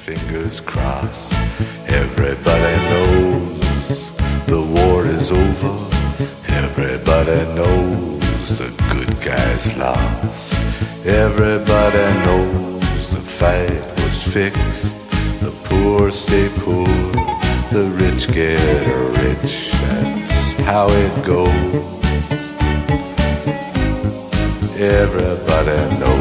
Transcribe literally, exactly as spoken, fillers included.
fingers crossed. Everybody knows the war is over. Everybody knows the good guys lost. Everybody knows the fight was fixed. The poor stay poor, the rich get rich. That's how it goes. Everybody knows